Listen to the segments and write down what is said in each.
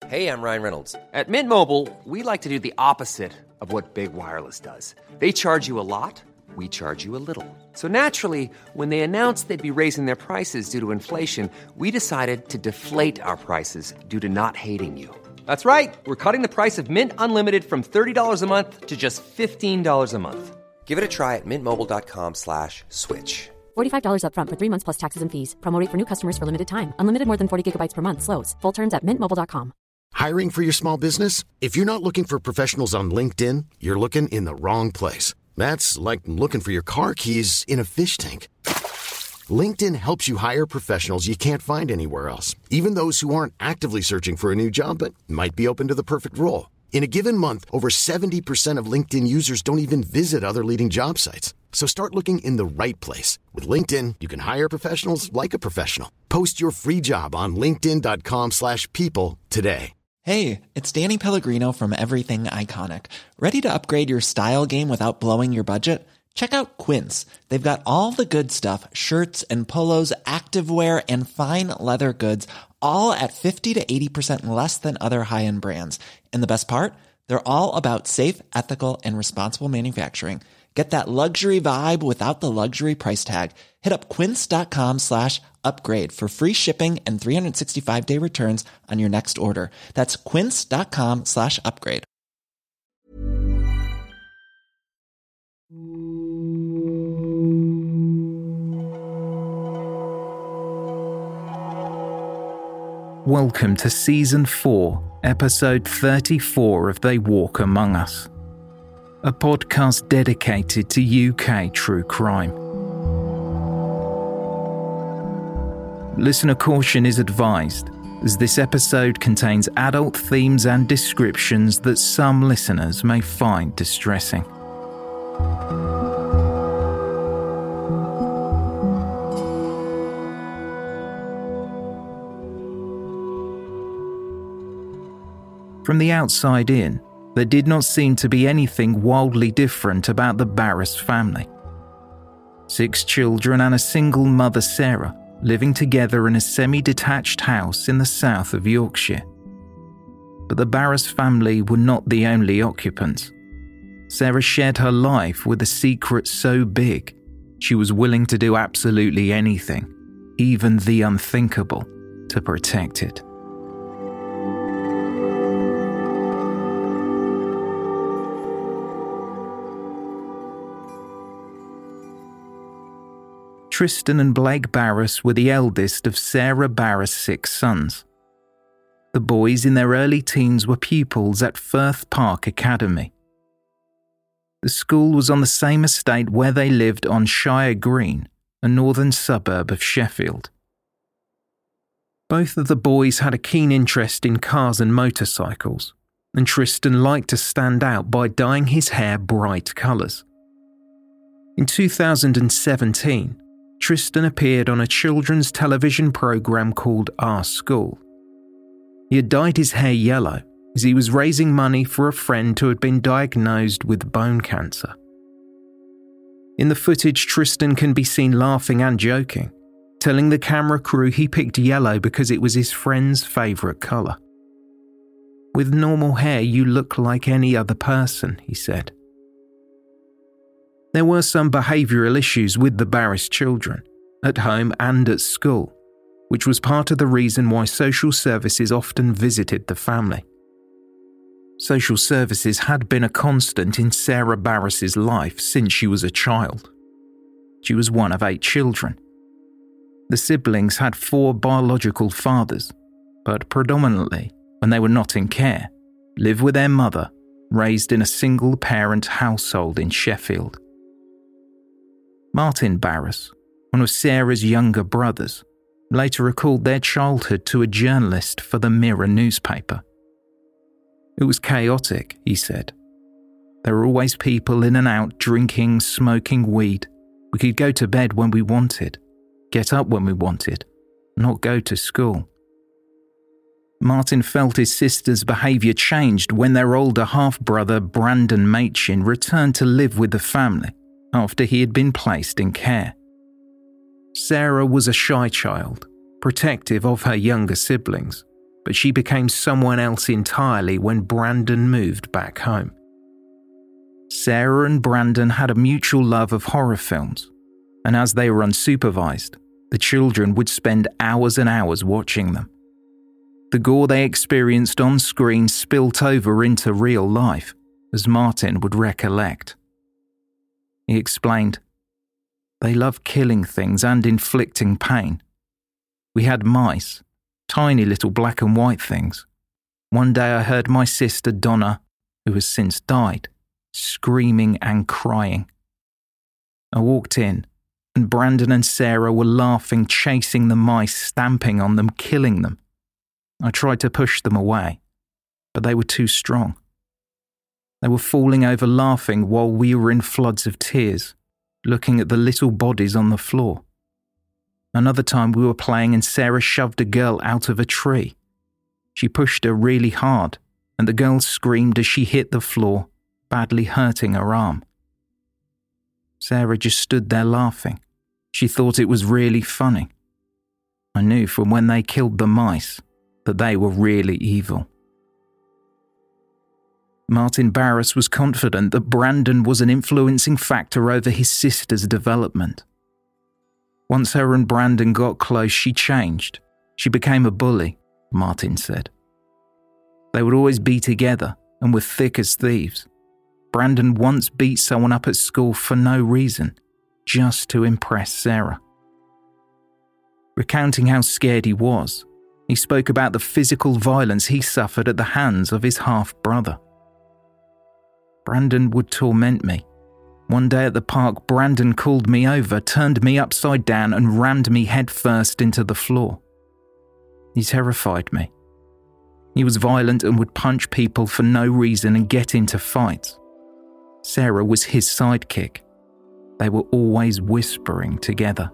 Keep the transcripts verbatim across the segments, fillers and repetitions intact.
Hey, I'm Ryan Reynolds. At Mint Mobile, we like to do the opposite of what Big Wireless does. They charge you a lot, we charge you a little. So naturally, when they announced they'd be raising their prices due to inflation, we decided to deflate our prices due to not hating you. That's right. We're cutting the price of Mint Unlimited from thirty dollars a month to just fifteen dollars a month. Give it a try at mintmobile.com slash switch. forty-five dollars up front for three months plus taxes and fees. Promo rate for new customers for limited time. Unlimited more than forty gigabytes per month slows. Full terms at mint mobile dot com. Hiring for your small business? If you're not looking for professionals on LinkedIn, you're looking in the wrong place. That's like looking for your car keys in a fish tank. LinkedIn helps you hire professionals you can't find anywhere else, even those who aren't actively searching for a new job but might be open to the perfect role. In a given month, over seventy percent of LinkedIn users don't even visit other leading job sites. So start looking in the right place. With LinkedIn, you can hire professionals like a professional. Post your free job on linkedin.com slash people today. Hey, it's Danny Pellegrino from Everything Iconic. Ready to upgrade your style game without blowing your budget? Check out Quince. They've got all the good stuff, shirts and polos, activewear, and fine leather goods, all at fifty to eighty percent less than other high-end brands. And the best part? They're all about safe, ethical, and responsible manufacturing. Get that luxury vibe without the luxury price tag. Hit up quince.com slash upgrade for free shipping and three sixty-five day returns on your next order. That's quince.com slash upgrade. Welcome to Season four, Episode thirty-four of They Walk Among Us, a podcast dedicated to U K true crime. Listener caution is advised, as this episode contains adult themes and descriptions that some listeners may find distressing. From the outside in, there did not seem to be anything wildly different about the Barras family. Six children and a single mother, Sarah, living together in a semi-detached house in the south of Yorkshire. But the Barras family were not the only occupants. Sarah shared her life with a secret so big, she was willing to do absolutely anything, even the unthinkable, to protect it. Tristan and Blake Barras were the eldest of Sarah Barras' six sons. The boys in their early teens were pupils at Firth Park Academy. The school was on the same estate where they lived on Shire Green, a northern suburb of Sheffield. Both of the boys had a keen interest in cars and motorcycles, and Tristan liked to stand out by dyeing his hair bright colours. In two thousand seventeen, Tristan appeared on a children's television programme called Our School. He had dyed his hair yellow as he was raising money for a friend who had been diagnosed with bone cancer. In the footage, Tristan can be seen laughing and joking, telling the camera crew he picked yellow because it was his friend's favourite colour. "With normal hair, you look like any other person," he said. There were some behavioural issues with the Barras children, at home and at school, which was part of the reason why social services often visited the family. Social services had been a constant in Sarah Barras' life since she was a child. She was one of eight children. The siblings had four biological fathers, but predominantly, when they were not in care, lived with their mother, raised in a single-parent household in Sheffield. Martin Barras, one of Sarah's younger brothers, later recalled their childhood to a journalist for the Mirror newspaper. "It was chaotic," he said. "There were always people in and out drinking, smoking weed. We could go to bed when we wanted, get up when we wanted, not go to school." Martin felt his sister's behaviour changed when their older half-brother Brandon Machin returned to live with the family after he had been placed in care. Sarah was a shy child, protective of her younger siblings, but she became someone else entirely when Brandon moved back home. Sarah and Brandon had a mutual love of horror films, and as they were unsupervised, the children would spend hours and hours watching them. The gore they experienced on screen spilt over into real life, as Martin would recollect. He explained, "They love killing things and inflicting pain. We had mice, tiny little black and white things. One day I heard my sister Donna, who has since died, screaming and crying. I walked in, and Brandon and Sarah were laughing, chasing the mice, stamping on them, killing them. I tried to push them away, but they were too strong. They were falling over laughing while we were in floods of tears, looking at the little bodies on the floor. Another time we were playing and Sarah shoved a girl out of a tree. She pushed her really hard, and the girl screamed as she hit the floor, badly hurting her arm. Sarah just stood there laughing. She thought it was really funny. I knew from when they killed the mice that they were really evil." Martin Barras was confident that Brandon was an influencing factor over his sister's development. Once her and Brandon got close, she changed. She became a bully, Martin said. They would always be together and were thick as thieves. Brandon once beat someone up at school for no reason, just to impress Sarah. Recounting how scared he was, he spoke about the physical violence he suffered at the hands of his half-brother. Brandon would torment me. One day at the park, Brandon called me over, turned me upside down and rammed me headfirst into the floor. He terrified me. He was violent and would punch people for no reason and get into fights. Sarah was his sidekick. They were always whispering together.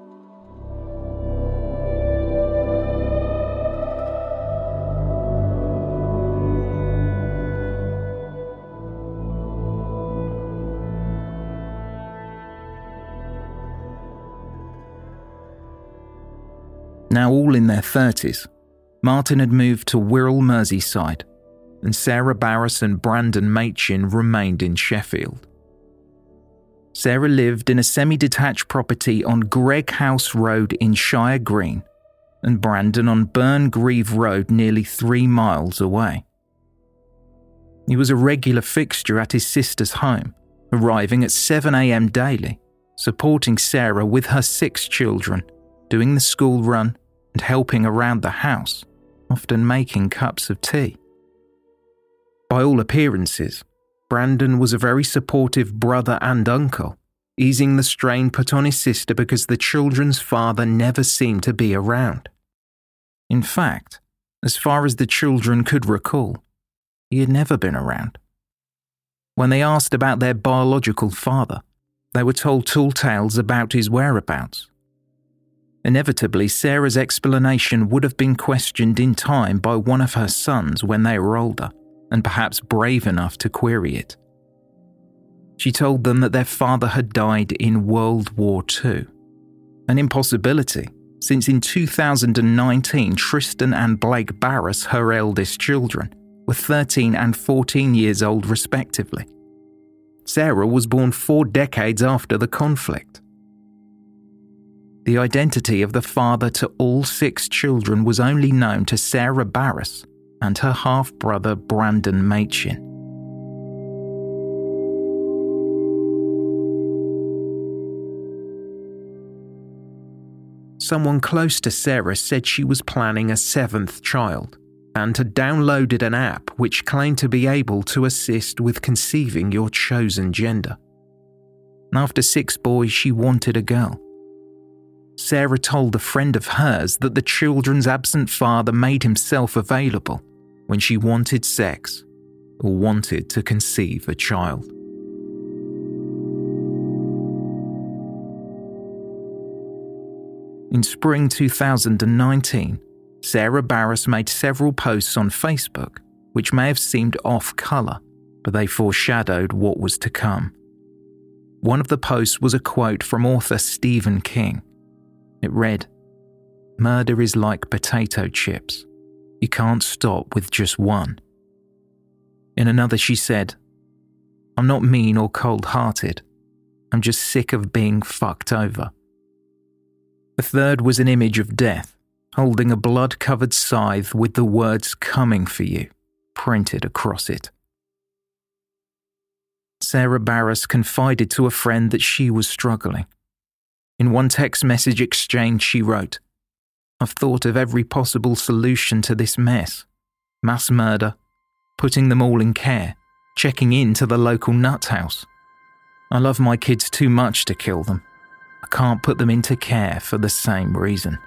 Now all in their thirties, Martin had moved to Wirral, Merseyside, and Sarah Barras and Brandon Machin remained in Sheffield. Sarah lived in a semi-detached property on Greg House Road in Shire Green, and Brandon on Burn Grieve Road nearly three miles away. He was a regular fixture at his sister's home, arriving at seven a.m. daily, supporting Sarah with her six children, doing the school run and helping around the house, often making cups of tea. By all appearances, Brandon was a very supportive brother and uncle, easing the strain put on his sister because the children's father never seemed to be around. In fact, as far as the children could recall, he had never been around. When they asked about their biological father, they were told tall tales about his whereabouts. Inevitably, Sarah's explanation would have been questioned in time by one of her sons when they were older, and perhaps brave enough to query it. She told them that their father had died in World War Two, an impossibility, since in two thousand nineteen Tristan and Blake Barras, her eldest children, were thirteen and fourteen years old respectively. Sarah was born four decades after the conflict. The identity of the father to all six children was only known to Sarah Barras and her half-brother Brandon Machin. Someone close to Sarah said she was planning a seventh child and had downloaded an app which claimed to be able to assist with conceiving your chosen gender. After six boys, she wanted a girl. Sarah told a friend of hers that the children's absent father made himself available when she wanted sex or wanted to conceive a child. In spring two thousand nineteen, Sarah Barras made several posts on Facebook which may have seemed off-colour, but they foreshadowed what was to come. One of the posts was a quote from author Stephen King. It read, "Murder is like potato chips. You can't stop with just one. In another, she said, I'm not mean or cold-hearted. I'm just sick of being fucked over. The third was an image of death, holding a blood-covered scythe with the words "coming for you" printed across it. Sarah Barras confided to a friend that she was struggling. In one text message exchange, she wrote, I've thought of every possible solution to this mess. Mass murder, putting them all in care, checking in to the local nut house. I love my kids too much to kill them. I can't put them into care for the same reason.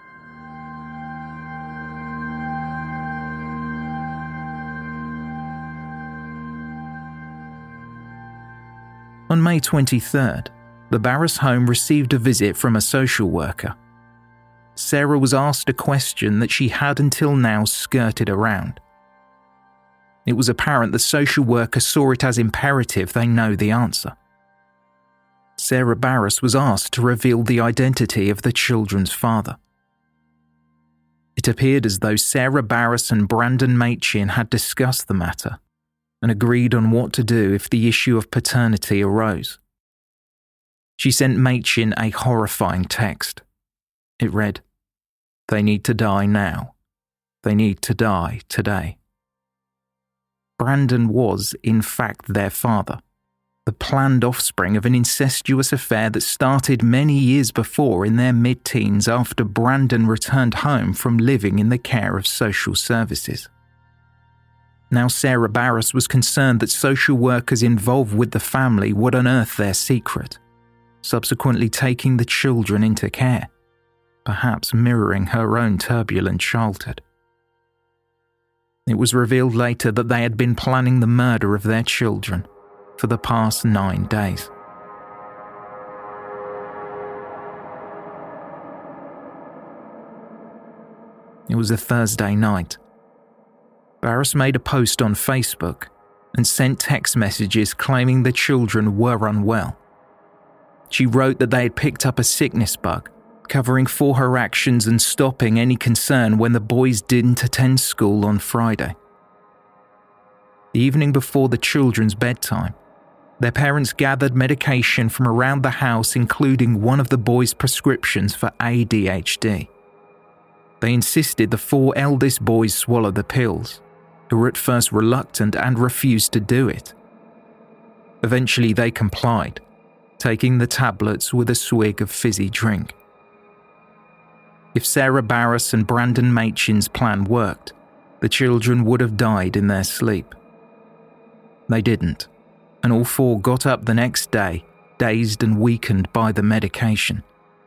On May twenty-third, the Barras home received a visit from a social worker. Sarah was asked a question that she had until now skirted around. It was apparent the social worker saw it as imperative they know the answer. Sarah Barras was asked to reveal the identity of the children's father. It appeared as though Sarah Barras and Brandon Machin had discussed the matter and agreed on what to do if the issue of paternity arose. She sent Machin a horrifying text. It read, They need to die now. They need to die today. Brandon was, in fact, their father, the planned offspring of an incestuous affair that started many years before in their mid-teens after Brandon returned home from living in the care of social services. Now Sarah Barras was concerned that social workers involved with the family would unearth their secret, subsequently taking the children into care, perhaps mirroring her own turbulent childhood. It was revealed later that they had been planning the murder of their children for the past nine days. It was a Thursday night. Barras made a post on Facebook and sent text messages claiming the children were unwell. She wrote that they had picked up a sickness bug, covering for her actions and stopping any concern when the boys didn't attend school on Friday. The evening before the children's bedtime, their parents gathered medication from around the house, including one of the boys' prescriptions for A D H D. They insisted the four eldest boys swallow the pills, who were at first reluctant and refused to do it. Eventually they complied, taking the tablets with a swig of fizzy drink. If Sarah Barras and Brandon Machin's plan worked, the children would have died in their sleep. They didn't, and all four got up the next day, dazed and weakened by the medication.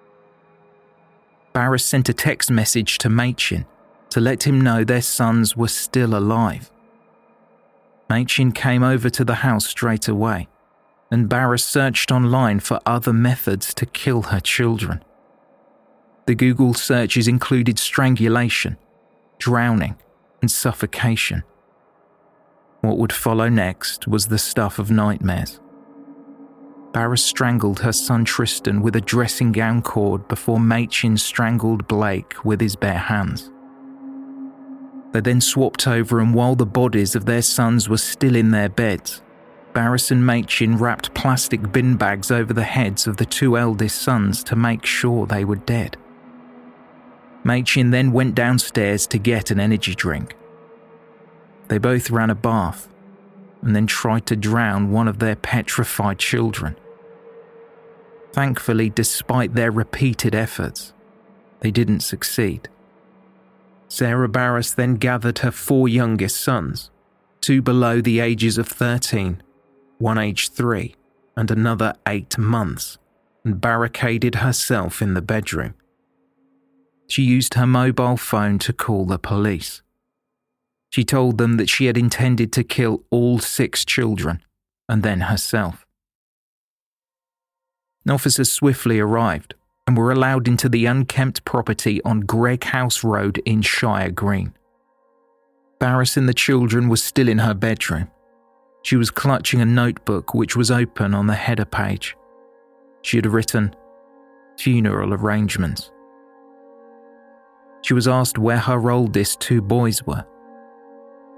Barras sent a text message to Machin to let him know their sons were still alive. Machin came over to the house straight away, and Barras searched online for other methods to kill her children. The Google searches included strangulation, drowning, and suffocation. What would follow next was the stuff of nightmares. Barras strangled her son Tristan with a dressing gown cord before Machin strangled Blake with his bare hands. They then swapped over, and while the bodies of their sons were still in their beds, Barras and Machin wrapped plastic bin bags over the heads of the two eldest sons to make sure they were dead. Machin then went downstairs to get an energy drink. They both ran a bath and then tried to drown one of their petrified children. Thankfully, despite their repeated efforts, they didn't succeed. Sarah Barras then gathered her four youngest sons, two below the ages of thirteen, one aged three, and another eight months, and barricaded herself in the bedroom. She used her mobile phone to call the police. She told them that she had intended to kill all six children, and then herself. Officers swiftly arrived and were allowed into the unkempt property on Gregg House Road in Shire Green. Barras and the children were still in her bedroom. She was clutching a notebook which was open on the header page. She had written, "Funeral arrangements." She was asked where her oldest two boys were,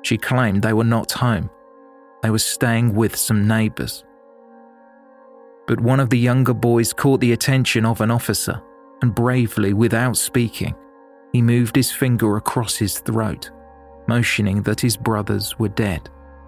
She claimed they were not home. They were staying with some neighbours. But one of the younger boys caught the attention of an officer, and bravely, without speaking, he moved his finger across his throat, motioning that his brothers were dead.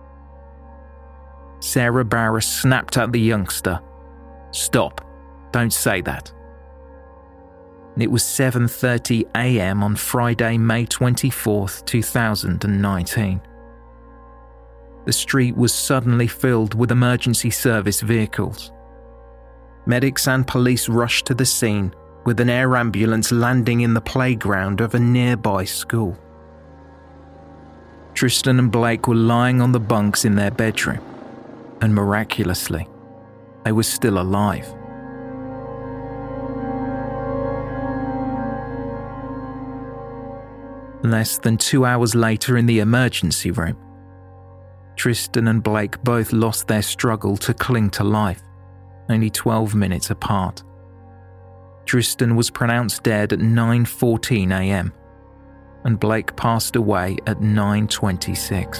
Sarah Barras snapped at the youngster, "Stop, don't say that." It was seven thirty a m on Friday, May twenty-fourth, two thousand nineteen. The street was suddenly filled with emergency service vehicles. Medics and police rushed to the scene, with an air ambulance landing in the playground of a nearby school. Tristan and Blake were lying on the bunks in their bedroom, and miraculously, they were still alive. Less than two hours later in the emergency room, Tristan and Blake both lost their struggle to cling to life, only twelve minutes apart. Tristan was pronounced dead at nine fourteen a m, and Blake passed away at nine twenty-six.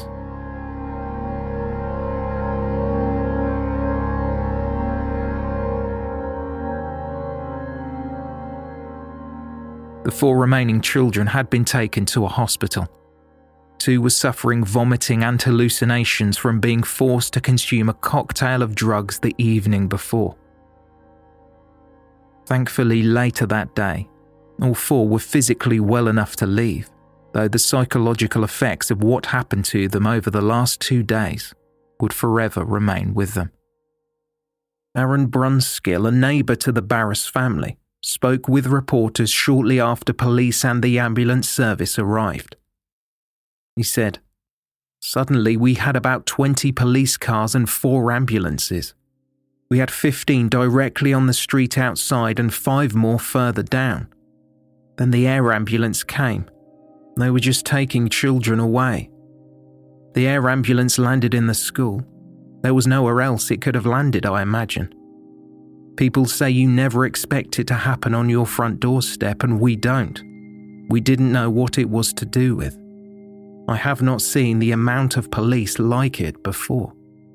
The four remaining children had been taken to a hospital. Two were suffering vomiting and hallucinations from being forced to consume a cocktail of drugs the evening before. Thankfully, later that day, all four were physically well enough to leave, though the psychological effects of what happened to them over the last two days would forever remain with them. Aaron Brunskill, a neighbour to the Barras family, spoke with reporters shortly after police and the ambulance service arrived. He said, "Suddenly we had about twenty police cars and four ambulances. We had fifteen directly on the street outside and five more further down. Then the air ambulance came. They were just taking children away. The air ambulance landed in the school. There was nowhere else it could have landed, I imagine. People say you never expect it to happen on your front doorstep, and we don't. We didn't know what it was to do with. I have not seen the amount of police like it before."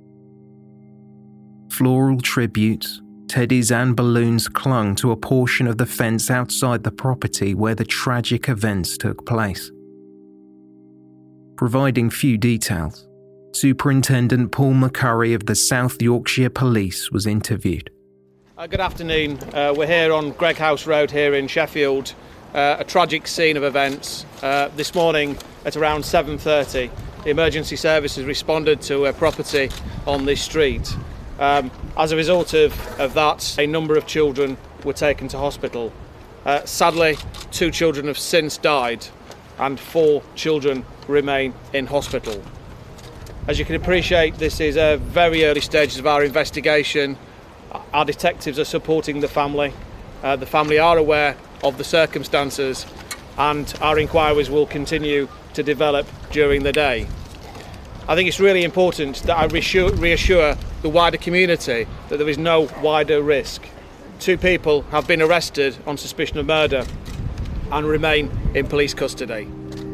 Floral tributes, teddies and balloons clung to a portion of the fence outside the property where the tragic events took place. Providing few details, Superintendent Paul McCurry of the South Yorkshire Police was interviewed. Uh, good afternoon. Uh, we're here on Greghouse Road here in Sheffield, uh, a tragic scene of events. Uh, this morning at around seven thirty, the emergency services responded to a property on this street. Um, as a result of, of that, a number of children were taken to hospital. Uh, sadly, two children have since died and four children remain in hospital. As you can appreciate, this is a very early stages of our investigation. Our detectives are supporting the family. Uh, the family are aware of the circumstances, and our inquiries will continue to develop during the day. I think it's really important that I reassure, reassure the wider community that there is no wider risk. Two people have been arrested on suspicion of murder and remain in police custody.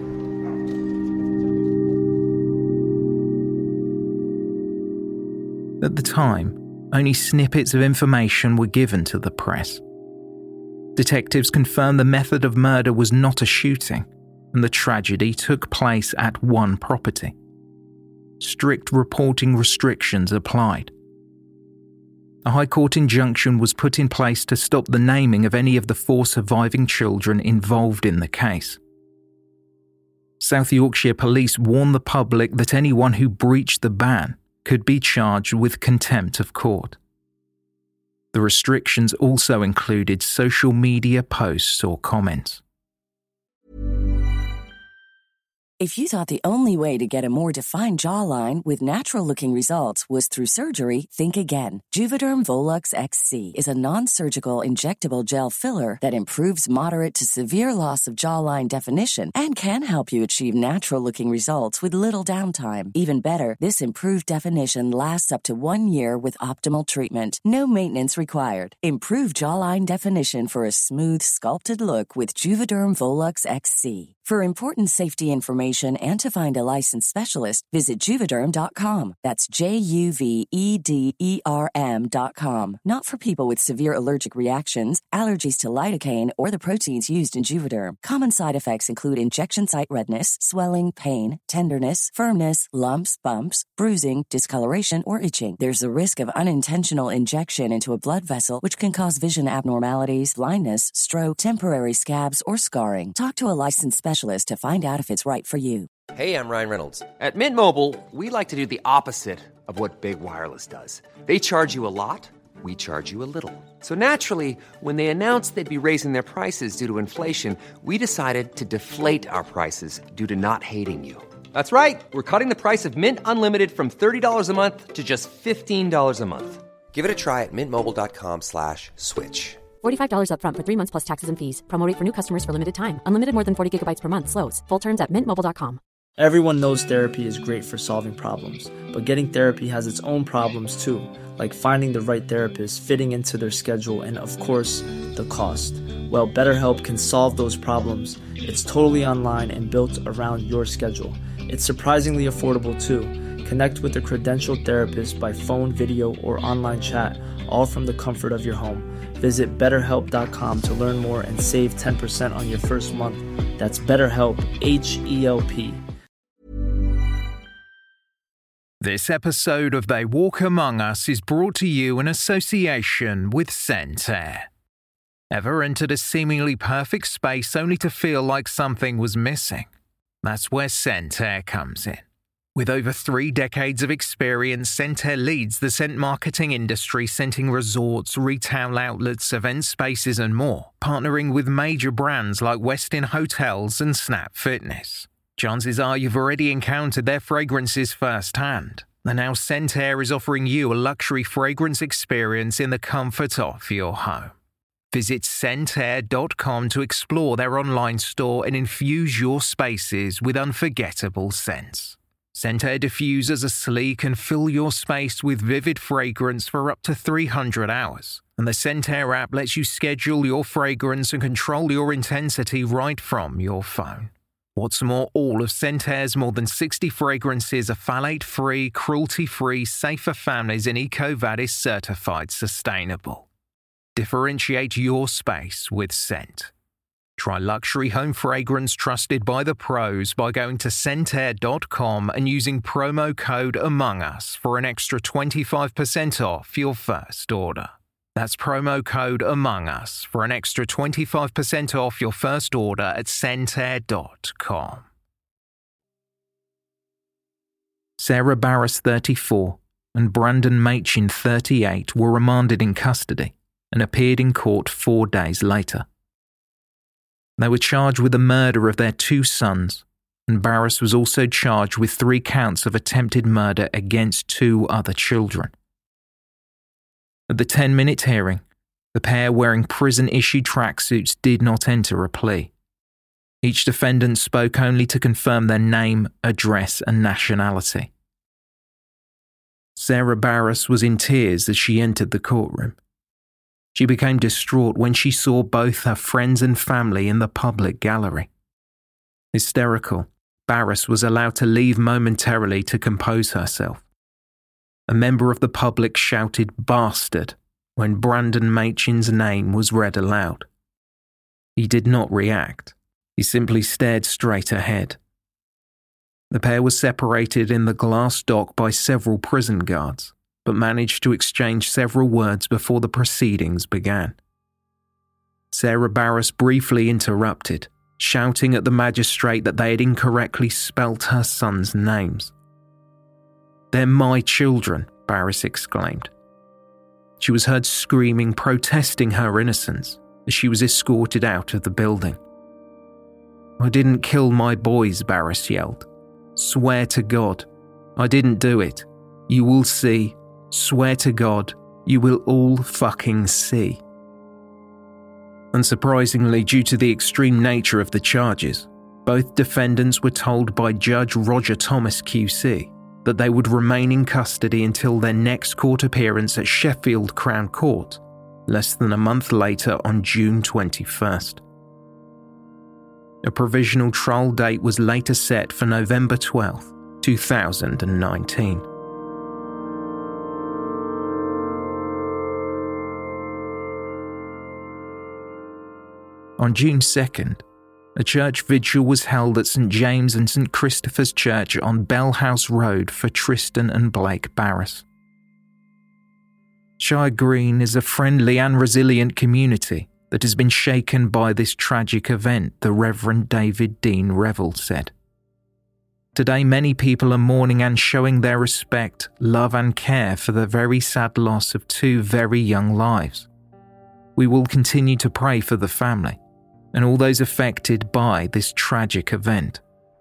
At the time, only snippets of information were given to the press. Detectives confirmed the method of murder was not a shooting, and the tragedy took place at one property. Strict reporting restrictions applied. A High Court injunction was put in place to stop the naming of any of the four surviving children involved in the case. South Yorkshire Police warned the public that anyone who breached the ban could be charged with contempt of court. The restrictions also included social media posts or comments. If you thought the only way to get a more defined jawline with natural-looking results was through surgery, think again. Juvederm Volux X C is a non-surgical injectable gel filler that improves moderate to severe loss of jawline definition and can help you achieve natural-looking results with little downtime. Even better, this improved definition lasts up to one year with optimal treatment. No maintenance required. Improve jawline definition for a smooth, sculpted look with Juvederm Volux X C. For important safety information and to find a licensed specialist, visit Juvederm dot com. That's J U V E D E R M dot com. Not for people with severe allergic reactions, allergies to lidocaine, or the proteins used in Juvederm. Common side effects include injection site redness, swelling, pain, tenderness, firmness, lumps, bumps, bruising, discoloration, or itching. There's a risk of unintentional injection into a blood vessel, which can cause vision abnormalities, blindness, stroke, temporary scabs, or scarring. Talk to a licensed specialist to find out if it's right for you. Hey, I'm Ryan Reynolds. At Mint Mobile, we like to do the opposite of what Big Wireless does. They charge you a lot, we charge you a little. So naturally, when they announced they'd be raising their prices due to inflation, we decided to deflate our prices due to not hating you. That's right. We're cutting the price of Mint Unlimited from thirty dollars a month to just fifteen dollars a month. Give it a try at mintmobile.com slash switch. forty-five dollars up front for three months plus taxes and fees. Promo rate for new customers for limited time. Unlimited more than forty gigabytes per month slows. Full terms at mint mobile dot com. Everyone knows therapy is great for solving problems, but getting therapy has its own problems too, like finding the right therapist, fitting into their schedule, and of course, the cost. Well, BetterHelp can solve those problems. It's totally online and built around your schedule. It's surprisingly affordable too. Connect with a credentialed therapist by phone, video, or online chat, all from the comfort of your home. Visit better help dot com to learn more and save ten percent on your first month. That's BetterHelp, H E L P. This episode of They Walk Among Us is brought to you in association with Scent Air. Ever entered a seemingly perfect space only to feel like something was missing? That's where Scent Air comes in. With over three decades of experience, Scent Air leads the scent marketing industry, scenting resorts, retail outlets, event spaces and more, partnering with major brands like Westin Hotels and Snap Fitness. Chances are you've already encountered their fragrances firsthand, and now Scent Air is offering you a luxury fragrance experience in the comfort of your home. Visit scent air dot com to explore their online store and infuse your spaces with unforgettable scents. Scent Air diffusers are sleek and fill your space with vivid fragrance for up to three hundred hours. And the Scent Air app lets you schedule your fragrance and control your intensity right from your phone. What's more, all of Scent Air's more than sixty fragrances are phthalate-free, cruelty-free, safe for families, and EcoVadis certified sustainable. Differentiate your space with scent. Try luxury home fragrance trusted by the pros by going to scent air dot com and using promo code Among Us for an extra twenty-five percent off your first order. That's promo code Among Us for an extra twenty-five percent off your first order at scent air dot com. Sarah Barras, thirty-four, and Brandon Machin, thirty-eight, were remanded in custody and appeared in court four days later. They were charged with the murder of their two sons, and Barras was also charged with three counts of attempted murder against two other children. At the ten-minute hearing, the pair wearing prison-issued tracksuits did not enter a plea. Each defendant spoke only to confirm their name, address, and nationality. Sarah Barras was in tears as she entered the courtroom. She became distraught when she saw both her friends and family in the public gallery. Hysterical, Barras was allowed to leave momentarily to compose herself. A member of the public shouted "bastard" when Brandon Machin's name was read aloud. He did not react. He simply stared straight ahead. The pair was separated in the glass dock by several prison guards, but managed to exchange several words before the proceedings began. Sarah Barras briefly interrupted, shouting at the magistrate that they had incorrectly spelt her sons' names. "They're my children," Barras exclaimed. She was heard screaming, protesting her innocence, as she was escorted out of the building. "I didn't kill my boys," Barras yelled. "Swear to God, I didn't do it. You will see. Swear to God, you will all fucking see." Unsurprisingly, due to the extreme nature of the charges, both defendants were told by Judge Roger Thomas Q C that they would remain in custody until their next court appearance at Sheffield Crown Court, less than a month later on June twenty-first. A provisional trial date was later set for November twelfth, two thousand nineteen. On June second, a church vigil was held at St James and St Christopher's Church on Bell House Road for Tristan and Blake Barras. Shire Green is a friendly and resilient community that has been shaken by this tragic event, the Reverend David Dean Revel said. Today, many people are mourning and showing their respect, love and care for the very sad loss of two very young lives. We will continue to pray for the family and all those affected by this tragic event.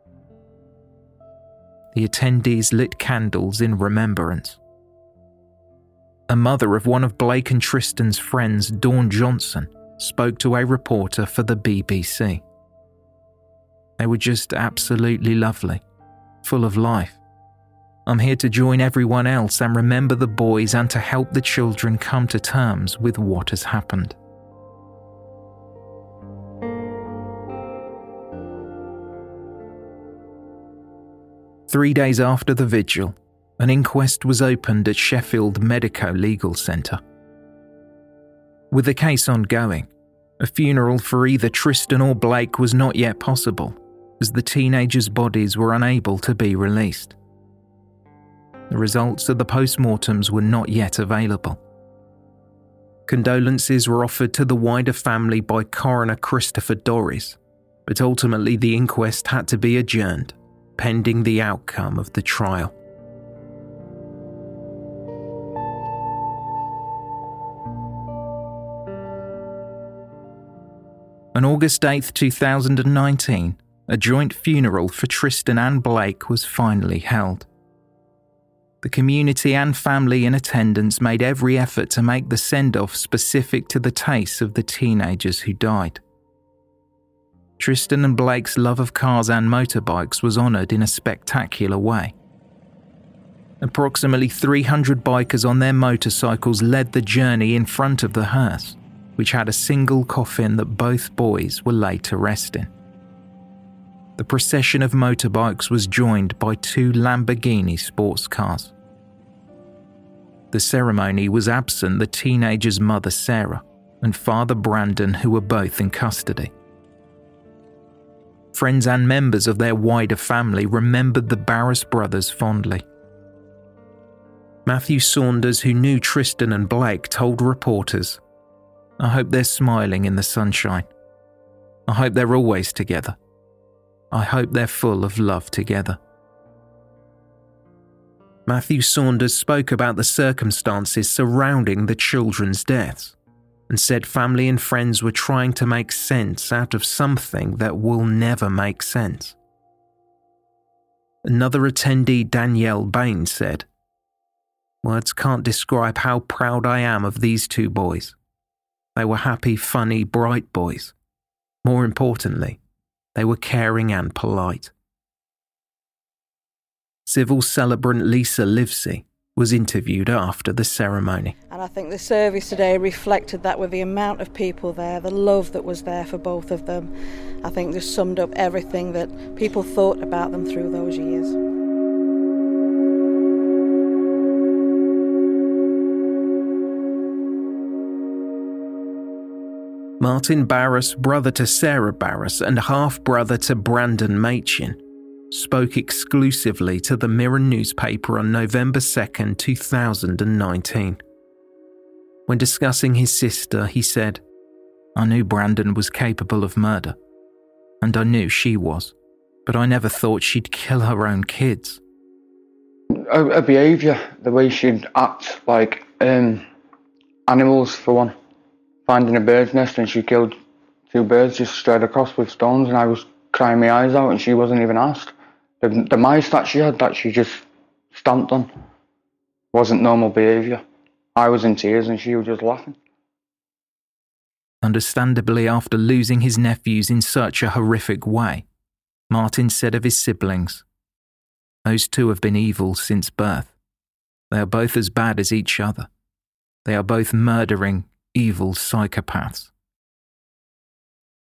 The attendees lit candles in remembrance. A mother of one of Blake and Tristan's friends, Dawn Johnson, spoke to a reporter for the B B C. They were just absolutely lovely, full of life. I'm here to join everyone else and remember the boys and to help the children come to terms with what has happened. Three days after the vigil, an inquest was opened at Sheffield Medico-Legal Centre. With the case ongoing, a funeral for either Tristan or Blake was not yet possible, as the teenagers' bodies were unable to be released. The results of the post-mortems were not yet available. Condolences were offered to the wider family by coroner Christopher Dorries, but ultimately the inquest had to be adjourned, pending the outcome of the trial. On August eighth, two thousand nineteen, a joint funeral for Tristan and Blake was finally held. The community and family in attendance made every effort to make the send-off specific to the tastes of the teenagers who died. Tristan and Blake's love of cars and motorbikes was honoured in a spectacular way. Approximately three hundred bikers on their motorcycles led the journey in front of the hearse, which had a single coffin that both boys were laid to rest in. The procession of motorbikes was joined by two Lamborghini sports cars. The ceremony was absent the teenagers' mother Sarah and father Brandon, who were both in custody. Friends and members of their wider family remembered the Barras brothers fondly. Matthew Saunders, who knew Tristan and Blake, told reporters, "I hope they're smiling in the sunshine. I hope they're always together. I hope they're full of love together." Matthew Saunders spoke about the circumstances surrounding the children's deaths and said family and friends were trying to make sense out of something that will never make sense. Another attendee, Danielle Bain, said, "Words can't describe how proud I am of these two boys. They were happy, funny, bright boys. More importantly, they were caring and polite." Civil celebrant Lisa Livesey was interviewed after the ceremony. And I think the service today reflected that with the amount of people there, the love that was there for both of them. I think this summed up everything that people thought about them through those years. Martin Barras, brother to Sarah Barras and half-brother to Brandon Machin, spoke exclusively to the Mirror newspaper on November second, two thousand nineteen. When discussing his sister, he said, "I knew Brandon was capable of murder, and I knew she was, but I never thought she'd kill her own kids." Her, her behaviour, the way she'd act like um, animals, for one. Finding a bird's nest and she killed two birds just straight across with stones, and I was crying my eyes out and she wasn't even asked. The, the mice that she had that she just stamped on wasn't normal behaviour. I was in tears and she was just laughing. Understandably, after losing his nephews in such a horrific way, Martin said of his siblings, "Those two have been evil since birth. They are both as bad as each other. They are both murdering, evil psychopaths."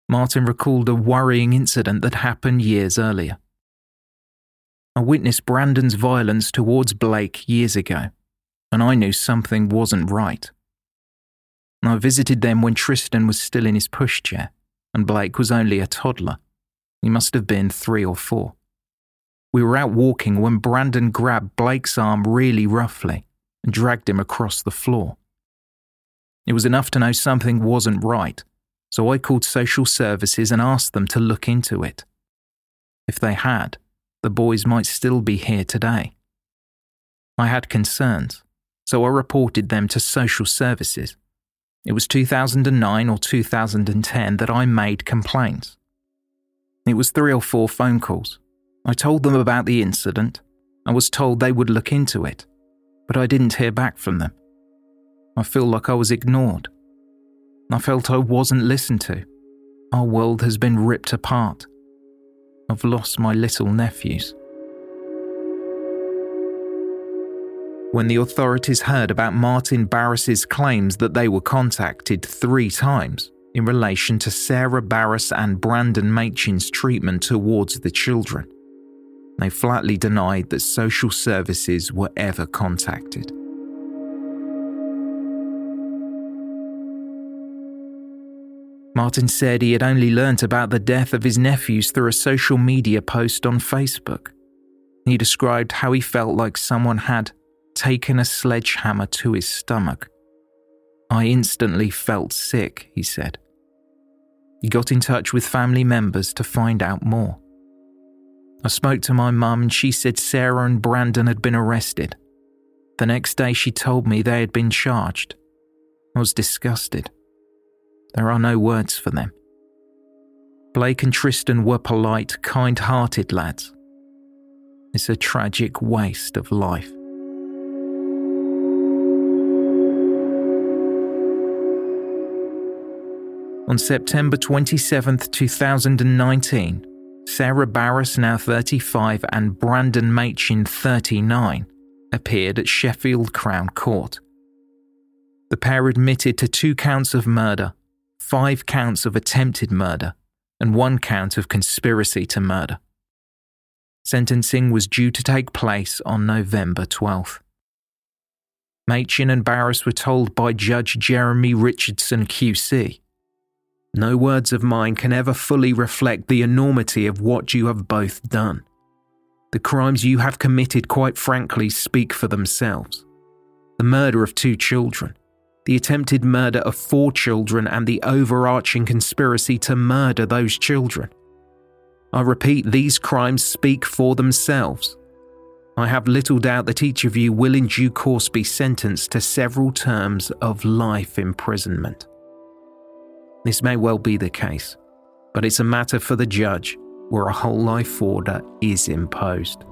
Martin recalled a worrying incident that happened years earlier. I witnessed Brandon's violence towards Blake years ago, and I knew something wasn't right. I visited them when Tristan was still in his pushchair, and Blake was only a toddler. He must have been three or four. We were out walking when Brandon grabbed Blake's arm really roughly and dragged him across the floor. It was enough to know something wasn't right, so I called social services and asked them to look into it. If they had, the boys might still be here today. I had concerns, so I reported them to social services. It was two thousand nine or two thousand ten that I made complaints. It was three or four phone calls. I told them about the incident. I was told they would look into it, but I didn't hear back from them. I feel like I was ignored. I felt I wasn't listened to. Our world has been ripped apart. I've lost my little nephews. When the authorities heard about Martin Barris's claims that they were contacted three times in relation to Sarah Barris and Brandon Machin's treatment towards the children, they flatly denied that social services were ever contacted. Martin said he had only learnt about the death of his nephews through a social media post on Facebook. He described how he felt like someone had taken a sledgehammer to his stomach. I instantly felt sick, he said. He got in touch with family members to find out more. I spoke to my mum and she said Sarah and Brandon had been arrested. The next day she told me they had been charged. I was disgusted. There are no words for them. Blake and Tristan were polite, kind-hearted lads. It's a tragic waste of life. On September twenty-seventh, two thousand nineteen, Sarah Barris, now thirty-five, and Brandon Machin, thirty-nine, appeared at Sheffield Crown Court. The pair admitted to two counts of murder, five counts of attempted murder, and one count of conspiracy to murder. Sentencing was due to take place on November twelfth. Machin and Barris were told by Judge Jeremy Richardson Q C, "No words of mine can ever fully reflect the enormity of what you have both done. The crimes you have committed, quite frankly, speak for themselves. The murder of two children, the attempted murder of four children, and the overarching conspiracy to murder those children. I repeat, these crimes speak for themselves. I have little doubt that each of you will in due course be sentenced to several terms of life imprisonment." This may well be the case, but it's a matter for the judge where a whole life order is imposed.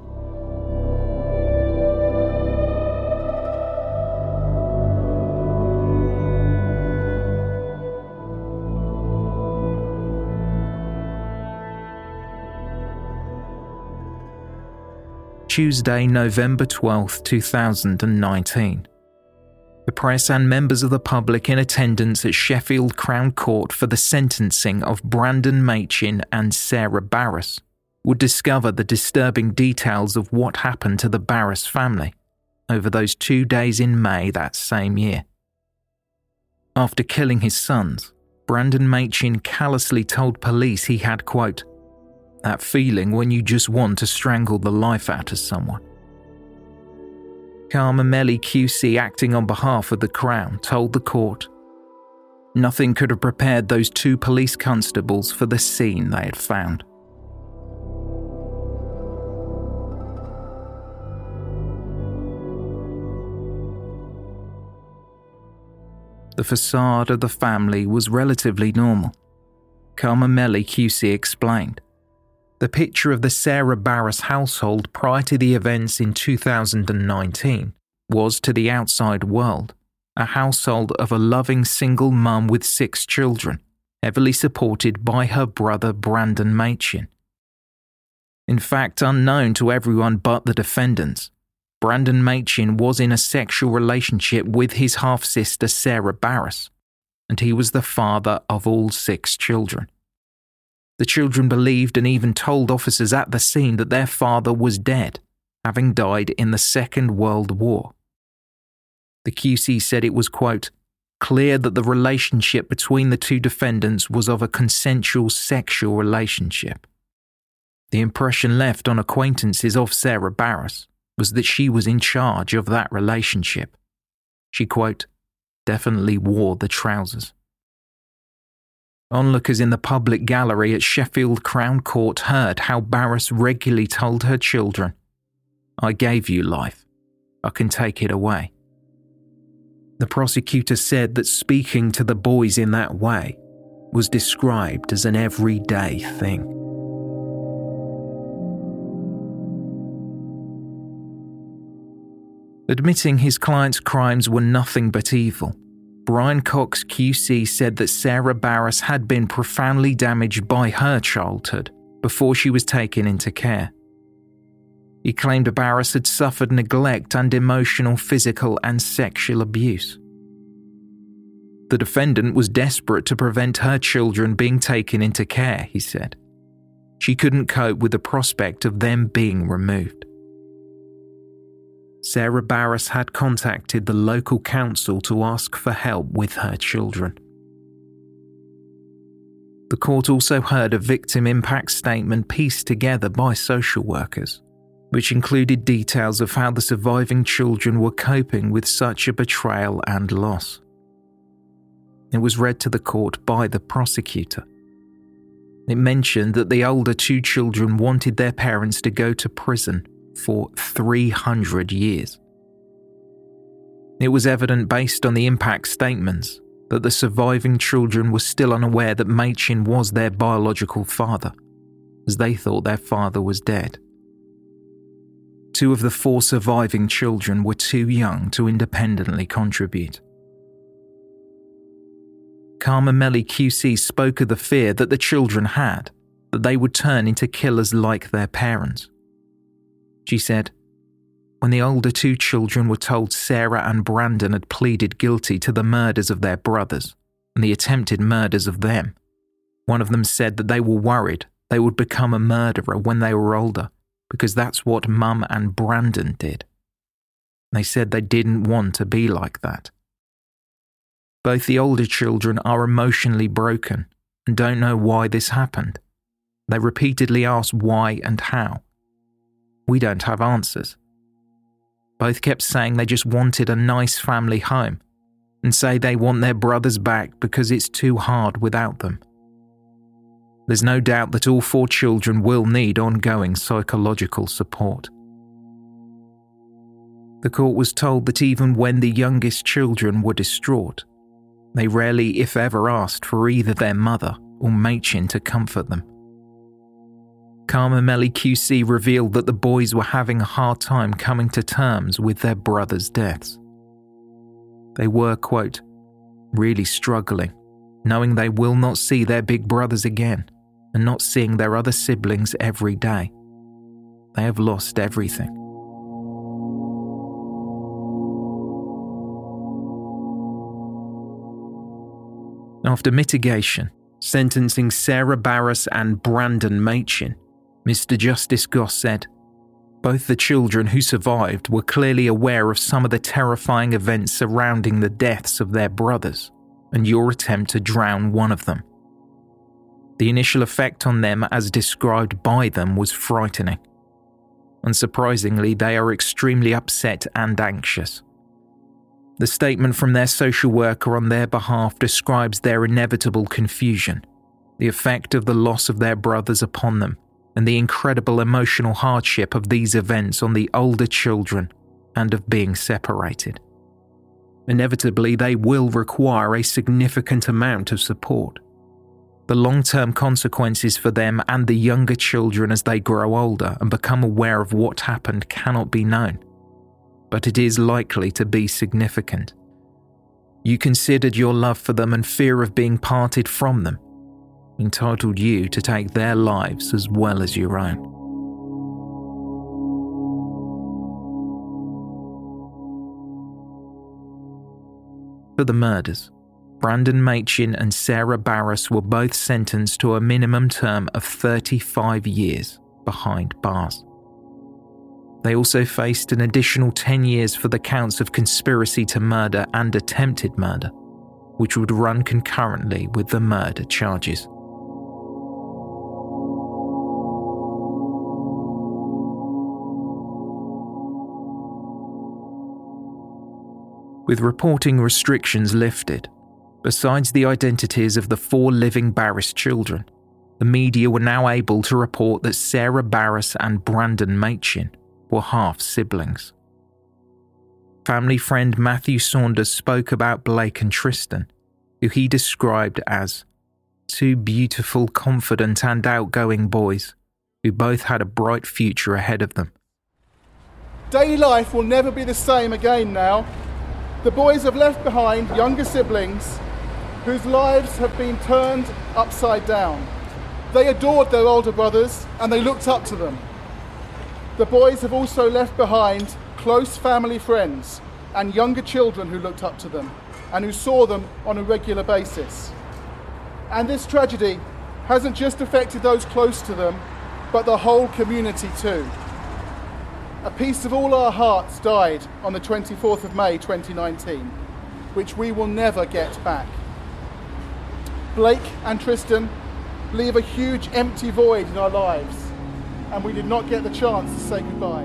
Tuesday, November twelfth, two thousand nineteen. The press and members of the public in attendance at Sheffield Crown Court for the sentencing of Brandon Machin and Sarah Barris would discover the disturbing details of what happened to the Barris family over those two days in May that same year. After killing his sons, Brandon Machin callously told police he had, quote, "that feeling when you just want to strangle the life out of someone." Karma Melly Q C, acting on behalf of the Crown, told the court, "Nothing could have prepared those two police constables for the scene they had found." The facade of the family was relatively normal. Karma Melly Q C explained. The picture of the Sarah Barris household prior to the events in two thousand nineteen was, to the outside world, a household of a loving single mum with six children, heavily supported by her brother Brandon Machin. In fact, unknown to everyone but the defendants, Brandon Machin was in a sexual relationship with his half-sister Sarah Barris, and he was the father of all six children. The children believed and even told officers at the scene that their father was dead, having died in the Second World War. The Q C said it was, quote, clear that the relationship between the two defendants was of a consensual sexual relationship. The impression left on acquaintances of Sarah Barras was that she was in charge of that relationship. She, quote, definitely wore the trousers. Onlookers in the public gallery at Sheffield Crown Court heard how Barras regularly told her children, I gave you life. I can take it away. The prosecutor said that speaking to the boys in that way was described as an everyday thing. Admitting his client's crimes were nothing but evil, Brian Cox Q C said that Sarah Barras had been profoundly damaged by her childhood before she was taken into care. He claimed Barras had suffered neglect and emotional, physical and sexual abuse. The defendant was desperate to prevent her children being taken into care, he said. She couldn't cope with the prospect of them being removed. Sarah Barras had contacted the local council to ask for help with her children. The court also heard a victim impact statement pieced together by social workers, which included details of how the surviving children were coping with such a betrayal and loss. It was read to the court by the prosecutor. It mentioned that the older two children wanted their parents to go to prison for three hundred years. It was evident based on the impact statements that the surviving children were still unaware that Machin was their biological father, as they thought their father was dead. Two of the four surviving children were too young to independently contribute. Karma Melly Q C spoke of the fear that the children had, that they would turn into killers like their parents. She said, when the older two children were told Sarah and Brandon had pleaded guilty to the murders of their brothers and the attempted murders of them, one of them said that they were worried they would become a murderer when they were older, because that's what Mum and Brandon did. They said they didn't want to be like that. Both the older children are emotionally broken and don't know why this happened. They repeatedly ask why and how. We don't have answers. Both kept saying they just wanted a nice family home and say they want their brothers back because it's too hard without them. There's no doubt that all four children will need ongoing psychological support. The court was told that even when the youngest children were distraught, they rarely, if ever, asked for either their mother or Machin to comfort them. Karma Melly Q C revealed that the boys were having a hard time coming to terms with their brothers' deaths. They were, quote, really struggling, knowing they will not see their big brothers again and not seeing their other siblings every day. They have lost everything. After mitigation, sentencing Sarah Barras and Brandon Machin, Mister Justice Goss said, both the children who survived were clearly aware of some of the terrifying events surrounding the deaths of their brothers and your attempt to drown one of them. The initial effect on them as described by them was frightening. Unsurprisingly, they are extremely upset and anxious. The statement from their social worker on their behalf describes their inevitable confusion, the effect of the loss of their brothers upon them, and the incredible emotional hardship of these events on the older children and of being separated. Inevitably, they will require a significant amount of support. The long-term consequences for them and the younger children as they grow older and become aware of what happened cannot be known, but it is likely to be significant. You considered your love for them and fear of being parted from them entitled you to take their lives as well as your own. For the murders, Brandon Machin and Sarah Barras were both sentenced to a minimum term of thirty-five years behind bars. They also faced an additional ten years for the counts of conspiracy to murder and attempted murder, which would run concurrently with the murder charges. With reporting restrictions lifted, besides the identities of the four living Barras children, the media were now able to report that Sarah Barras and Brandon Machin were half-siblings. Family friend Matthew Saunders spoke about Blake and Tristan, who he described as two beautiful, confident and outgoing boys who both had a bright future ahead of them. Daily life will never be the same again now. The boys have left behind younger siblings whose lives have been turned upside down. They adored their older brothers and they looked up to them. The boys have also left behind close family friends and younger children who looked up to them and who saw them on a regular basis. And this tragedy hasn't just affected those close to them, but the whole community too. A piece of all our hearts died on the twenty-fourth of May twenty nineteen, which we will never get back. Blake and Tristan leave a huge empty void in our lives, and we did not get the chance to say goodbye.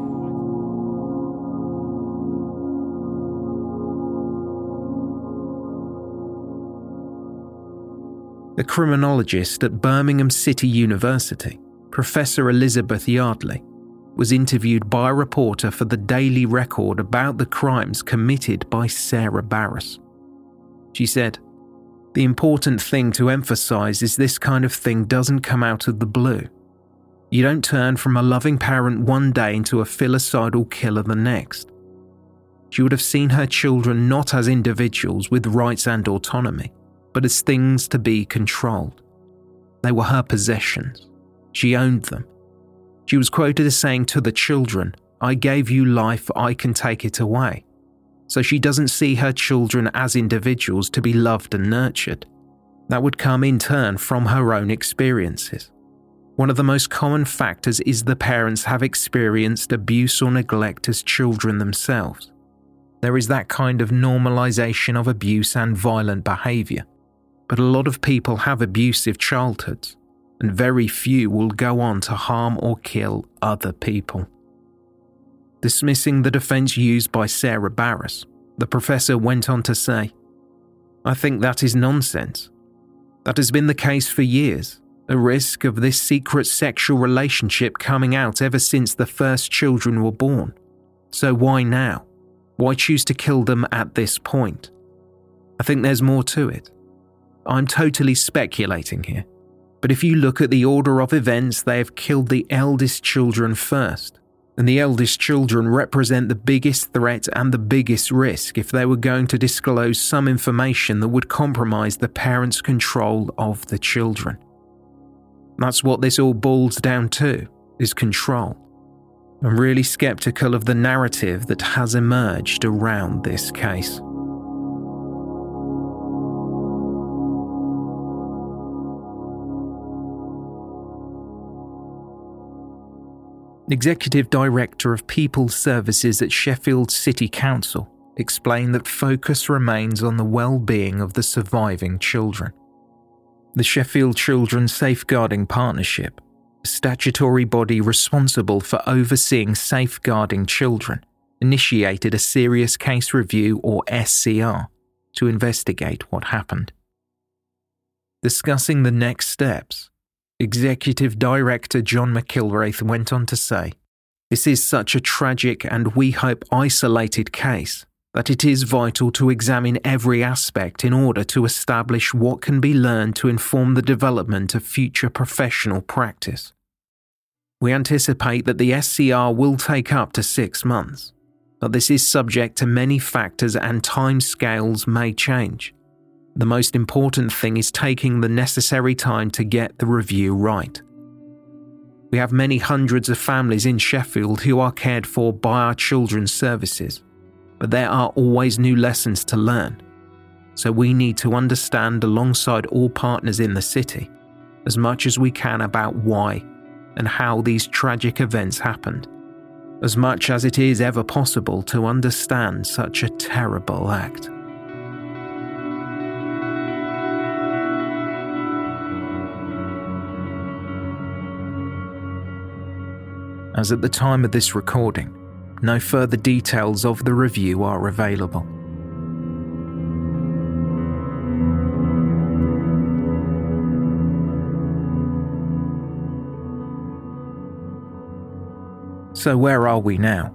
The criminologist at Birmingham City University, Professor Elizabeth Yardley, was interviewed by a reporter for the Daily Record about the crimes committed by Sarah Barras. She said, "The important thing to emphasise is this kind of thing doesn't come out of the blue. You don't turn from a loving parent one day into a filicidal killer the next." She would have seen her children not as individuals with rights and autonomy, but as things to be controlled. They were her possessions. She owned them. She was quoted as saying to the children, "I gave you life, I can take it away." So she doesn't see her children as individuals to be loved and nurtured. That would come in turn from her own experiences. One of the most common factors is the parents have experienced abuse or neglect as children themselves. There is that kind of normalization of abuse and violent behaviour. But a lot of people have abusive childhoods, and very few will go on to harm or kill other people. Dismissing the defence used by Sarah Barras, the professor went on to say, "I think that is nonsense. That has been the case for years, the risk of this secret sexual relationship coming out ever since the first children were born. So why now? Why choose to kill them at this point? I think there's more to it. I'm totally speculating here, but if you look at the order of events, they have killed the eldest children first. And the eldest children represent the biggest threat and the biggest risk if they were going to disclose some information that would compromise the parents' control of the children. That's what this all boils down to, is control. I'm really sceptical of the narrative that has emerged around this case." Executive Director of People Services at Sheffield City Council explained that focus remains on the well-being of the surviving children. The Sheffield Children's Safeguarding Partnership, a statutory body responsible for overseeing safeguarding children, initiated a Serious Case Review or S C R to investigate what happened. Discussing the next steps, Executive Director John McIlwraith went on to say, "This is such a tragic and we hope isolated case that it is vital to examine every aspect in order to establish what can be learned to inform the development of future professional practice. We anticipate that the S C R will take up to six months, but this is subject to many factors and timescales may change. The most important thing is taking the necessary time to get the review right. We have many hundreds of families in Sheffield who are cared for by our children's services, but there are always new lessons to learn. So we need to understand, alongside all partners in the city, as much as we can about why and how these tragic events happened, as much as it is ever possible to understand such a terrible act. As at the time of this recording, no further details of the review are available. So where are we now?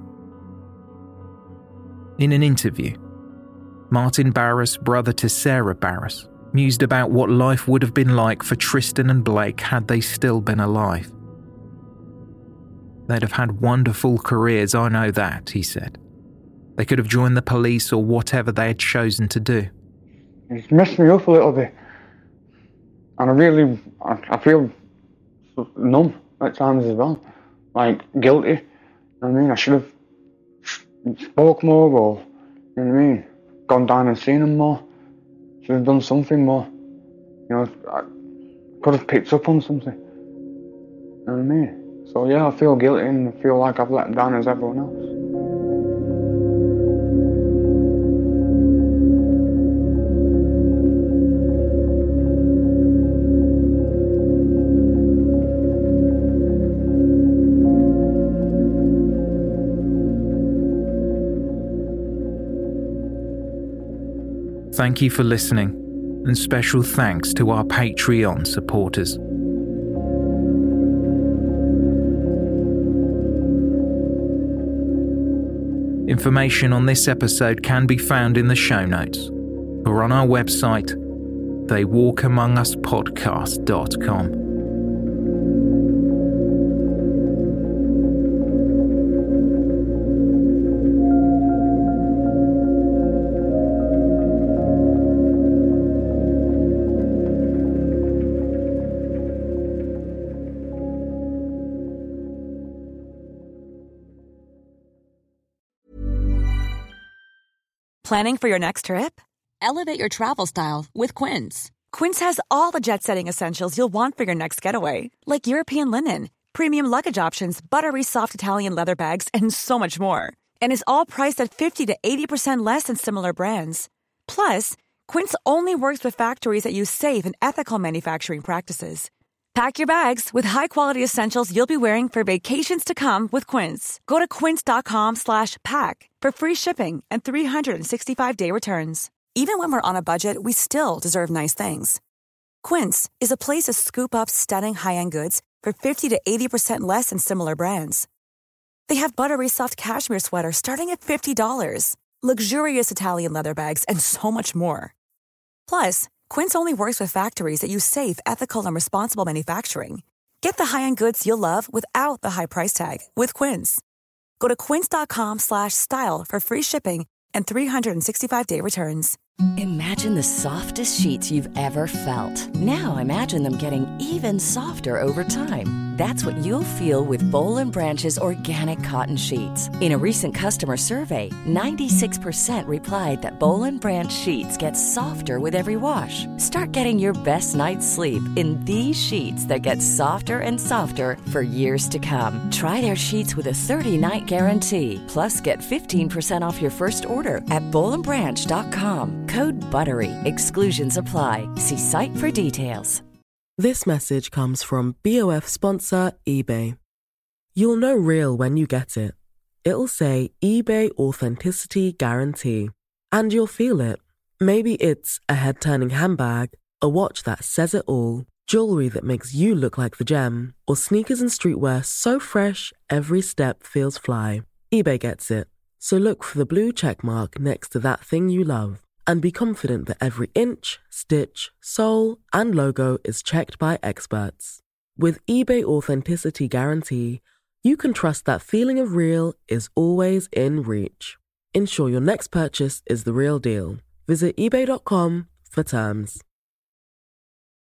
In an interview, Martin Barras, brother to Sarah Barras, mused about what life would have been like for Tristan and Blake had they still been alive. They'd have had wonderful careers, I know that, he said. They could have joined the police or whatever they had chosen to do. It's messed me up a little bit. And I really, I, I feel numb at times as well. Like, guilty. You know what I mean? I should have spoke more, or, you know what I mean? Gone down and seen them more. Should have done something more. You know, I could have picked up on something. You know what I mean? So yeah, I feel guilty and I feel like I've let them down as everyone else. Thank you for listening, and special thanks to our Patreon supporters. Information on this episode can be found in the show notes or on our website, they walk among us podcast dot com. Planning for your next trip? Elevate your travel style with Quince. Quince has all the jet-setting essentials you'll want for your next getaway, like European linen, premium luggage options, buttery soft Italian leather bags, and so much more. And is all priced at fifty to eighty percent less than similar brands. Plus, Quince only works with factories that use safe and ethical manufacturing practices. Pack your bags with high-quality essentials you'll be wearing for vacations to come with Quince. Go to quince.com slash pack for free shipping and three sixty-five day returns. Even when we're on a budget, we still deserve nice things. Quince is a place to scoop up stunning high-end goods for fifty to eighty percent less than similar brands. They have buttery soft cashmere sweaters starting at fifty dollars, luxurious Italian leather bags, and so much more. Plus, Quince only works with factories that use safe, ethical, and responsible manufacturing. Get the high-end goods you'll love without the high price tag with Quince. Go to quince.com slash style for free shipping and three sixty-five day returns. Imagine the softest sheets you've ever felt. Now imagine them getting even softer over time. That's what you'll feel with Boll and Branch's organic cotton sheets. In a recent customer survey, ninety-six percent replied that Boll and Branch sheets get softer with every wash. Start getting your best night's sleep in these sheets that get softer and softer for years to come. Try their sheets with a thirty night guarantee. Plus, get fifteen percent off your first order at boll and branch dot com. Code BUTTERY. Exclusions apply. See site for details. This message comes from B O F sponsor eBay. You'll know real when you get it. It'll say eBay Authenticity Guarantee. And you'll feel it. Maybe it's a head-turning handbag, a watch that says it all, jewelry that makes you look like the gem, or sneakers and streetwear so fresh every step feels fly. eBay gets it. So look for the blue check mark next to that thing you love. And be confident that every inch, stitch, sole, and logo is checked by experts. With eBay Authenticity Guarantee, you can trust that feeling of real is always in reach. Ensure your next purchase is the real deal. Visit ebay dot com for terms.